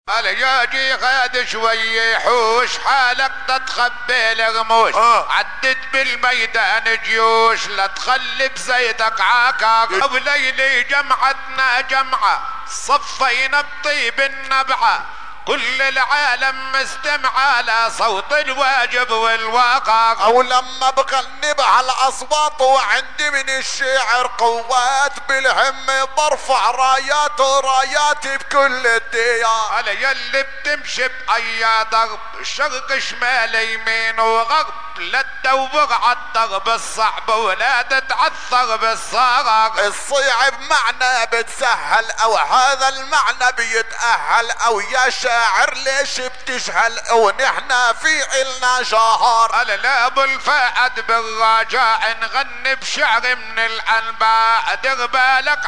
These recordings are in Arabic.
يجي غاد شوي حوش حالك تتخبي الغموش عدت بالميدان جيوش لا تخلي بزيدك عاكاك وليلي جمعتنا جمعة صفينا بطيب النبعة كل العالم مستمع على صوت الواجب والواقع او لما بغني على الاصوات وعندي من الشعر قوات بالهم برفع رايات وراياتي بكل الديار. على يلي بتمشي باي ضرب شرق شمال يمين وغرب لا تدور عالضرب الصعب ولا تتعثر بالصرق. الصيعب معنى بتسهل او هذا المعنى بيتأهل او يا شاعر ليش بتجهل ونحنا في إلنا جهار. على لا ابو الفائد بالرجاء نغني بشعر من الانباء دير بالك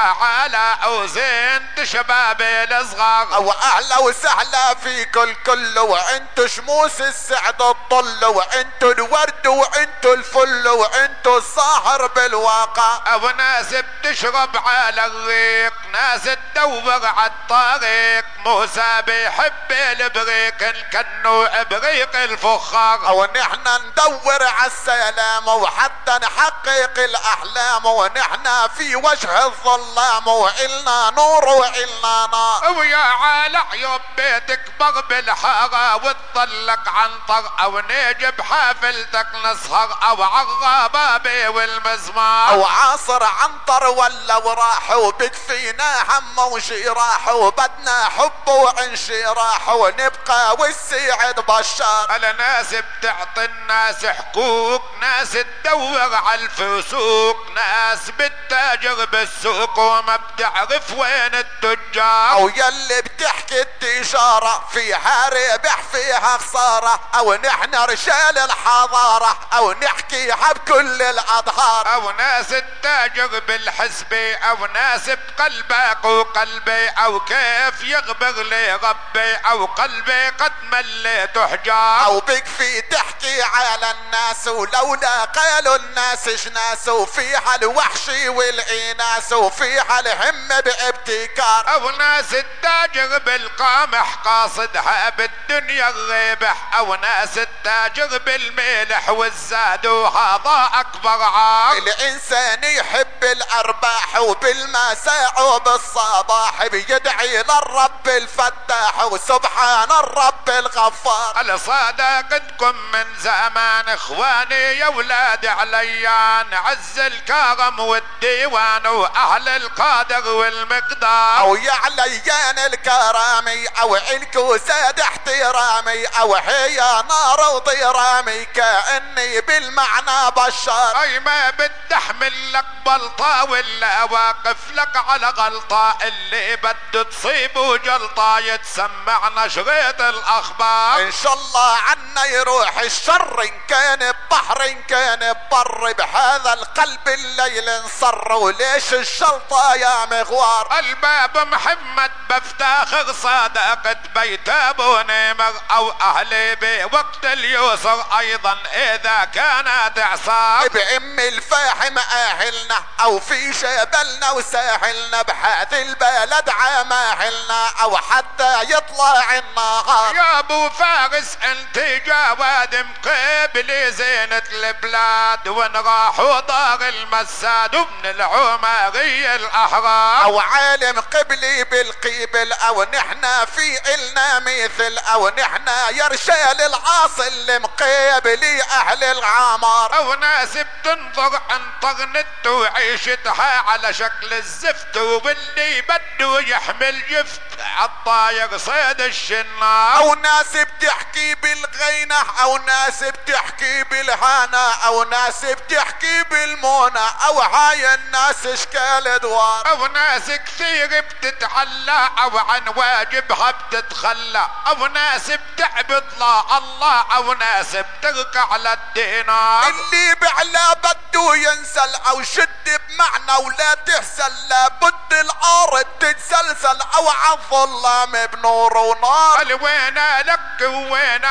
على او زين شباب الصغار او اهلا وسهلا في كل وانتو شموس السعد الطل وانتو الورد وانتو الفل وانتو الساهر بالواقع. او ناس بتشرب على الريق ناس تدور عالطريق موسى بيحب البريق كنو ابريق الفخار. او نحن ندور عالسلام وحتى نحقق الاحلام ونحن في وجه الظلام وإلنا نور وإلنا نار. ويا على عيوب بيتك بغ بالحارة وتطلق عنطر او نجيب حافلتك نسهر او عالغبابي والمزمار او عاصر عنطر ولا وراح وبكفينا هم وجراح وبدنا حب وانشراح ونبقى والسعد بشار. على ناس بتعطي الناس حقوق ناس تدور على الفسوق ناس بتتاجر بالسوق وما بتعرف وين التجار. او يلي بتحكي التجارة فيها ربح فيها خسارة او نحن رجال الحضارة او نحكيها بكل الاظهار. او ناس التاجر بالحسبي او ناس بقلبك وقلبي او كيف يغبر لي ربي او قلبي قد مليت حجار. او بكفي تحكي على الناس ولولا قالوا الناس شناس وفيها الوحشي والإناس وفيها الهم بابتكار. او ناس التاجر بالقامح قاصدها بالدنيا الربح او ناس التاجر بالملح والزاد وهذا اكبر عار. الانسان يحب الارباح وبالمساء وبالصباح بيدعي للرب الفتاح وسبحان الرب الغفار. على صداقتكم من زمان اخواني يا ولاد عليان عز الكرم والديوان واهل القدر والمقدار. او يا عليان الكرامي او الكو زاد احترامي او هي نار وضرامي كأني بالمعنى بشار. اي ما بتحمل لك بلطة ولا واقف لك على غلطة اللي بده تصيبه جلطة يتسمعنا شريط الاخبار. ان شاء الله عنا يروح الشر ان كان ببحر ان كان ببر بهذا القلب الليل انصر وليش الشلطة يا مغوار. الباب محمد بفتاخر صداقة بيت ابو نمر او اهلي بوقت اليسر ايضا اذا كانت اعصار. بام الفاحم اهلنا او في جبلنا وساحلنا بهذه البلد عماهلنا او حتى يطلع النهار. يا ابو فارس انت جواد مقبلي زينة البلاد وين راحوا دار المساد ومن العمارية الاحرار. او عالم قبلي بالقبل او نحنا في النا مثل او نحنا يا رجال العاصي اللي مقبلي اهل العمار. او ناس بتنظر انترنت وعيشتها على شكل الزفت واللي بده يحمل جفت عالطاير صيد الشنار. او ناس بتحكي بالغينة او ناس بتحكي بالهانة او ناس بتحكي بالمونة او هاي الناس اشكال ادوار. او ناس كثير بتتعلى او عن واجبها بتتخلى او ناس بتعبد الله او ناس بتركع للدينار. اللي بعلى بده ينسل او شد بمعنى ولا تحسن لابد الارض تتسلسل او عالظلام بنور ونار. وين لك وين حور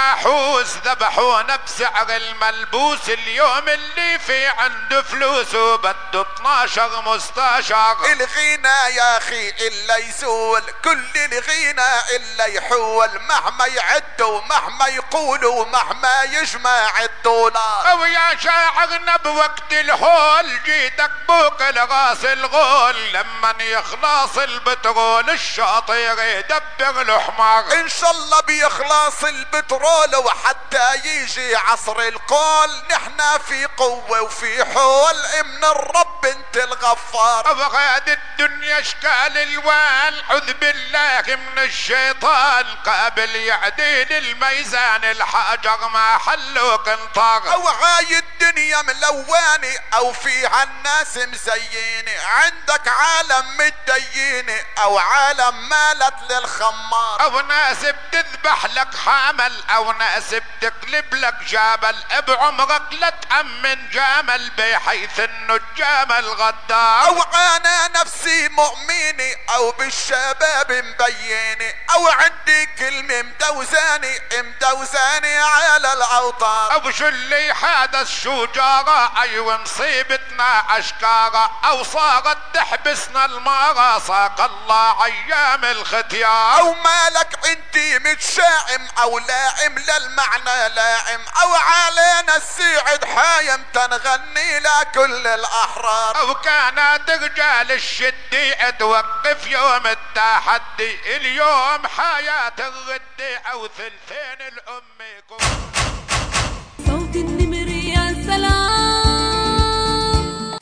العروس ذبحونا بسعر الملبوس، اليوم اللي في عنده فلوس وبده 12 مستشار. الغنى يا اخي الا يزول، كل الغنى الا يحول، مهما يعدوا مهما يقولوا مهما يجمع الدولار. او يا شاعرنا بوقت الهول جيتك بوك الغاس الغول، لما يخلص البترول الشاطر يدبر الحمار. ان شاء الله بيخلص البترول وحتى يجي عصر القول، نحنا في قوة وفي حول من الرب انت الغفار. ابغاد الدنيا اشكال الوان، عذ بالله من الشيطان، قابل يعديل الميزان الحجر ما حلو قنطار. او هاي الدنيا ملواني او فيها الناس مزينة، عندك عالم متدينة او عالم مالت للخمار، او ناس بتذبح لك حامل او ناس بتقلب لك جبل، بعمرك لا تأمن جمل بحيث انه الجمل غدار. او انا نفسي مؤمنة او بالشباب مبينة، او عندي كلمة مدوزاني على الاوطان. او شو اللي حادث شجارة، ايوه مصيبتنا اشكارة، او صارت تحبسنا المارة ساق الله ايام الختيار. او مالك انتي متشائم او لاعم للمعنى لاعم، او علينا السعد حايم تنغني لكل الاحرار. او كانت رجال الشدي توقف يوم التحدي، اليوم حياة الردي او ثلثين الام. صوت النمر